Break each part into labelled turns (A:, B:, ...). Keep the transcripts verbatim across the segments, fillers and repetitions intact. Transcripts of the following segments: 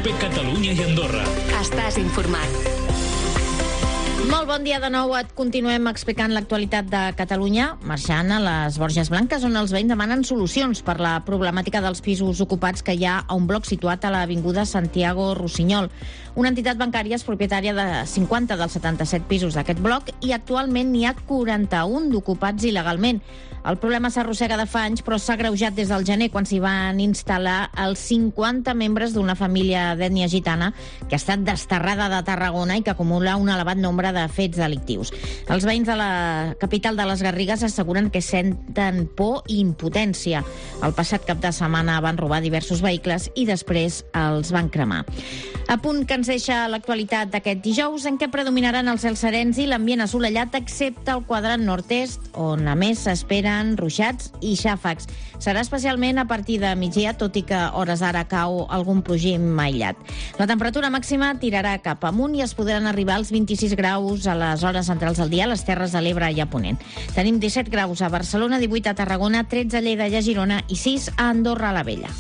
A: COPE Catalunya i Andorra.
B: Estàs informat.
C: Molt bon dia de nou. Et continuem explicant l'actualitat de Catalunya, marxant a les Borges Blanques, on els veïns demanen solucions per la problemàtica dels pisos ocupats que hi ha a un bloc situat a l'avinguda Santiago Rossinyol. Una entitat bancària és propietària de cinquanta dels setanta-set pisos d'aquest bloc i actualment n'hi ha quaranta-un d'ocupats il·legalment. El problema s'arrossega de fa anys, però s'ha agreujat des del gener, quan s'hi van instal·lar els cinquanta membres d'una família d'ètnia gitana que ha estat desterrada de Tarragona i que acumula un elevat nombre de fets delictius. Els veïns de la capital de les Garrigues asseguren que senten por i impotència. El passat cap de setmana van robar diversos vehicles i després els van cremar. A punt que ens deixa l'actualitat d'aquest dijous, en què predominaran els cels serens i l'ambient assolellat, excepte el quadrant nord-est, on a més s'esperen ruixats i xàfecs. Serà especialment a partir de migdia, tot i que a hores d'ara cau algun plogim aïllat. La temperatura màxima tirarà cap amunt i es podran arribar als vint-i-sis graus a les hores centrals del dia a les Terres de l'Ebre i a Ponent. Tenim disset graus a Barcelona, divuit a Tarragona, tretze a Lleida i a Girona i sis a Andorra la Vella.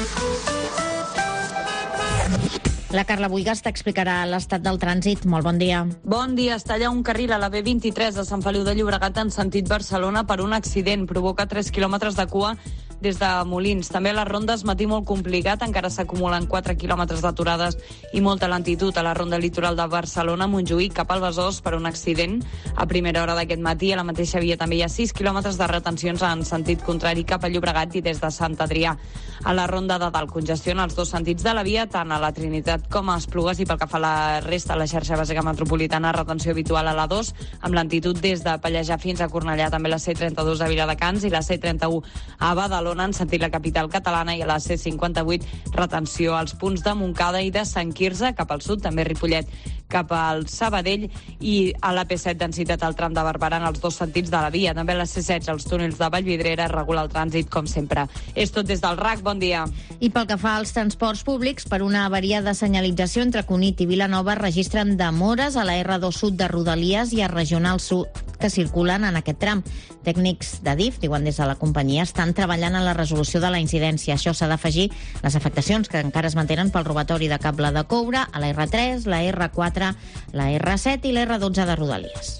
C: La Carla Buigas t'explicarà l'estat del trànsit. Molt bon dia.
D: Bon dia. Es talla un carril a la B vint-i-tres de Sant Feliu de Llobregat en sentit Barcelona per un accident. Provoca tres quilòmetres de cua des de Molins. També a les rondes, matí molt complicat, encara s'acumulen quatre quilòmetres d'aturades i molta lentitud a la ronda litoral de Barcelona, Montjuïc, cap al Besòs per un accident. A primera hora d'aquest matí, a la mateixa via també hi ha sis quilòmetres de retencions en sentit contrari cap a Llobregat i des de Sant Adrià. A la ronda de dalt congestiona els dos sentits de la via, tant a la Trinitat com a Esplugues, i pel que fa a la resta, la xarxa bàsica metropolitana, retenció habitual a la dos, amb lentitud des de Pallejà fins a Cornellà, també la C trenta-dos a Viladecans i la C trenta-u a Badalona en sentit la capital catalana, i a la C cinquanta-vuit retenció als punts de Montcada i de Sant Quirze cap al sud, també Ripollet cap al Sabadell, i a la P set densitat al tram de Barberà en els dos sentits de la via. També a la C setze als túnels de Vallvidrera regula el trànsit com sempre. És tot des del R A C, bon dia.
C: I pel que fa als transports públics, per una avaria de senyalització entre Cunit i Vilanova registren demores a la R dos Sud de Rodalies i a Regional Sud que circulen en aquest tram. Tècnics de D I F, diuen des de la companyia, estan treballant en la resolució de la incidència. Això s'ha d'afegir les afectacions que encara es mantenen pel robatori de cable de coure a la R tres, la R quatre, la R set i la R dotze de Rodalies.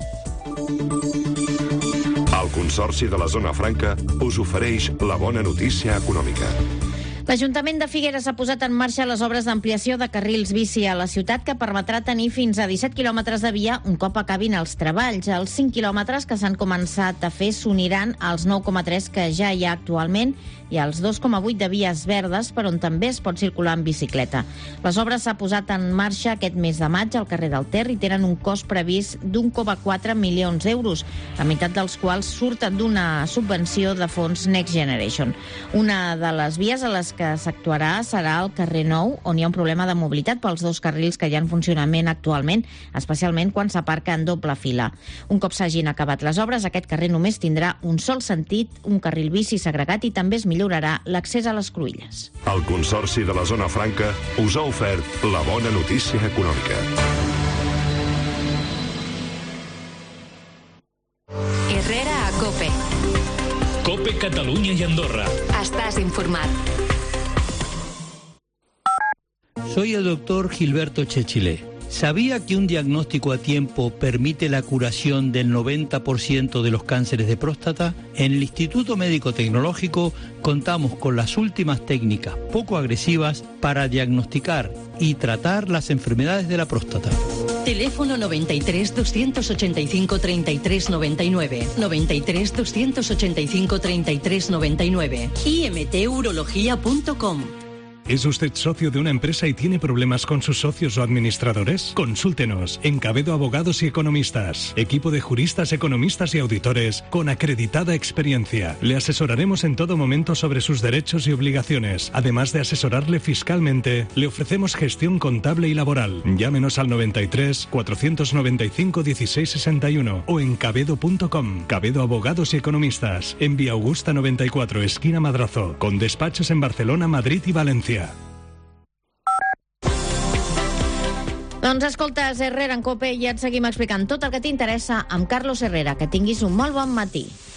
E: El Consorci de la Zona Franca us ofereix la bona notícia econòmica.
C: L'Ajuntament de Figueres ha posat en marxa les obres d'ampliació de carrils bici a la ciutat, que permetrà tenir fins a disset quilòmetres de via un cop acabin els treballs. Els cinc quilòmetres que s'han començat a fer s'uniran als nou coma tres que ja hi ha actualment i als dos coma vuit de vies verdes, per on també es pot circular en bicicleta. Les obres s'ha posat en marxa aquest mes de maig al carrer del Ter i tenen un cost previst d'un coma quatre milions d'euros, la meitat dels quals surten d'una subvenció de fons Next Generation. Una de les vies a les que s'actuarà serà al carrer Nou, on hi ha un problema de mobilitat pels dos carrils que hi ha en funcionament actualment, especialment quan s'aparca en doble fila. Un cop s'hagin acabat les obres, aquest carrer només tindrà un sol sentit, un carril bici segregat, i també es millorarà l'accés a les cruïlles.
E: El Consorci de la Zona Franca us ha ofert la bona notícia econòmica.
B: Herrera a COPE.
A: COPE Catalunya i Andorra.
B: Estàs informat.
F: Soy el doctor Gilberto Chechilé. ¿Sabía que un diagnóstico a tiempo permite la curación del noventa por ciento de los cánceres de próstata? En el Instituto Médico Tecnológico contamos con las últimas técnicas poco agresivas para diagnosticar y tratar las enfermedades de la próstata.
G: Teléfono noventa y tres, doscientos ochenta y cinco, treinta y tres noventa y nueve, noventa y tres, doscientos ochenta y cinco, treinta y tres noventa y nueve, i m t urología punto com.
H: ¿Es usted socio de una empresa y tiene problemas con sus socios o administradores? Consúltenos en Cabedo Abogados y Economistas. Equipo de juristas, economistas y auditores con acreditada experiencia. Le asesoraremos en todo momento sobre sus derechos y obligaciones. Además de asesorarle fiscalmente, le ofrecemos gestión contable y laboral. Llámenos al noventa y tres, cuatrocientos noventa y cinco, dieciséis sesenta y uno o en cabedo punto com. Cabedo Abogados y Economistas. En Vía Augusta noventa y cuatro, esquina Madrazo. Con despachos en Barcelona, Madrid y Valencia.
C: Doncs escoltes Herrera en COPE i et seguim explicant tot el que t'interessa amb Carlos Herrera. Que tinguis un molt bon matí.